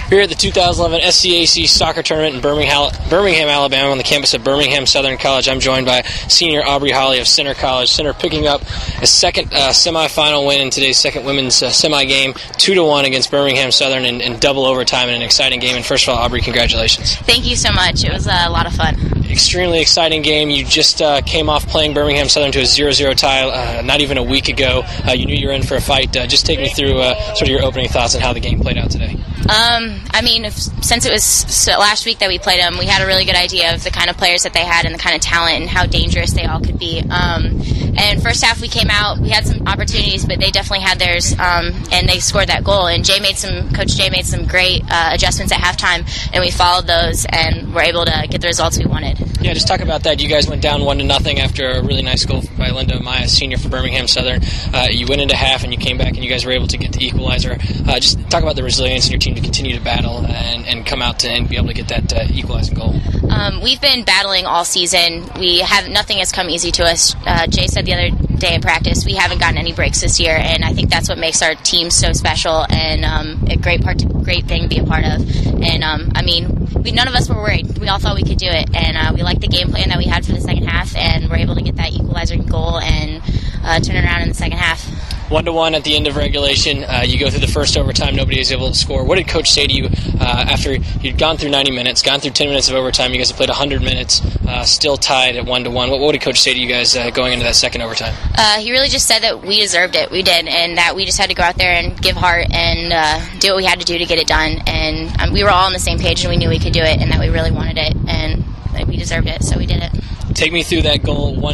We're at the 2011 SCAC soccer tournament in Birmingham, Alabama, on the campus of Birmingham Southern College. I'm joined by senior Aubrey Holly of Center College. Center picking up a second semifinal win in today's second women's semi game, 2-1 against Birmingham Southern in double overtime in an exciting game. And first of all, Aubrey, congratulations. Thank you so much. It was a lot of fun. Extremely exciting game. You just came off playing Birmingham Southern to a 0-0 tie not even a week ago. You knew you were in for a fight. Just take me through sort of your opening thoughts on how the game played out today. Since it was last week that we played them, we had a really good idea of the kind of players that they had and the kind of talent and how dangerous they all could be. And first half we came out, we had some opportunities, but they definitely had theirs, and they scored that goal. And Coach Jay made some great adjustments at halftime, and we followed those and were able to get the results we wanted. Yeah, just talk about that. You guys went down 1-0 after a really nice goal by Linda Maya, senior for Birmingham Southern. You went into half and you came back and you guys were able to get the equalizer. Just talk about the resilience in your team to continue to battle and come out and be able to get that equalizing goal. We've been battling all season. Nothing has come easy to us. Jay said the other day in practice, we haven't gotten any breaks this year, and I think that's what makes our team so special and a great thing to be a part of. And none of us were worried. We all thought we could do it, and we liked the game plan that we had for the second half, and we're able to get that equalizer goal and turn it around in the second half. 1-1 at the end of regulation. You go through the first overtime. Nobody was able to score. What did Coach say to you after you'd gone through 90 minutes, gone through 10 minutes of overtime? You guys have played 100 minutes, still tied at 1-1. What did Coach say to you guys going into that second overtime? He really just said that we deserved it. We did, and that we just had to go out there and give heart and do what we had to do to get it done. And we were all on the same page, and we knew we could do it, and that we really wanted it, and that we deserved it, so we did it. Take me through that goal, the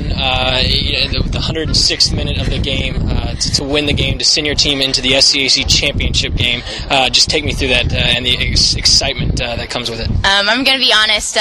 106th minute of the game, to win the game, to send your team into the SCAC championship game. Just take me through that and the excitement that comes with it. I'm going to be honest,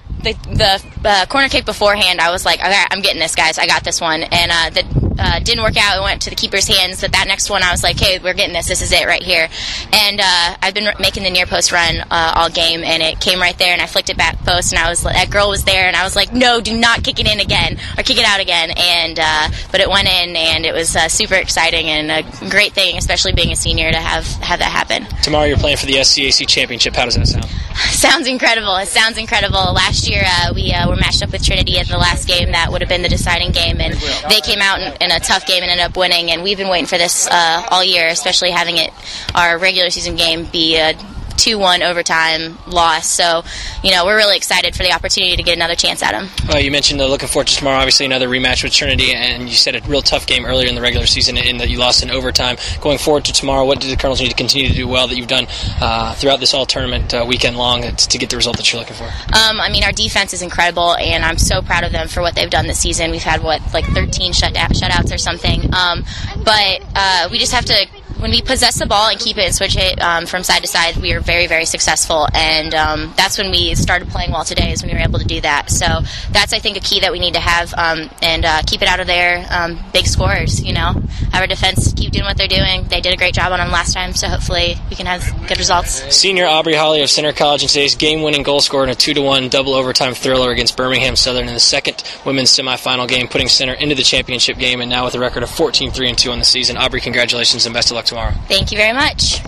the corner kick beforehand, I was like, okay, I'm getting this, guys. I got this one. And didn't work out. It went to the keeper's hands. But that next one, I was like, hey, we're getting this. This is it right here. And I've been making the near post run all game, and it came right there, and I flicked it back post, and that girl was there, and I was like, no, do not kick it in again or kick it out again. And but it went in, and it was super exciting and a great thing, especially being a senior, to have that happen. Tomorrow you're playing for the SCAC championship. How does that sound? Sounds incredible. It sounds incredible. Last year we were matched up with Trinity in the last game. That would have been the deciding game, and they came out in a tough game and ended up winning. And we've been waiting for this all year, especially having our regular season game be a 2-1 overtime loss. So, we're really excited for the opportunity to get another chance at them. Well, you mentioned looking forward to tomorrow, obviously another rematch with Trinity, and you said a real tough game earlier in the regular season in that you lost in overtime. Going forward to tomorrow, what do the Colonels need to continue to do well that you've done throughout this all-tournament weekend long to get the result that you're looking for? Our defense is incredible, and I'm so proud of them for what they've done this season. We've had, 13 shutouts or something. But we just have to, when we possess the ball and keep it and switch it from side to side, we are very, very successful. And that's when we started playing well today, is when we were able to do that. So that's, I think, a key that we need to have and keep it out of their big scores, Have our defense keep doing what they're doing. They did a great job on them last time, so hopefully we can have good results. Senior Aubrey Holly of Center College in today's game-winning goal scored in a 2-1 double overtime thriller against Birmingham Southern in the second women's semifinal game, putting Center into the championship game, and now with a record of 14-3-2 on the season. Aubrey, congratulations and best of luck tomorrow. Thank you very much.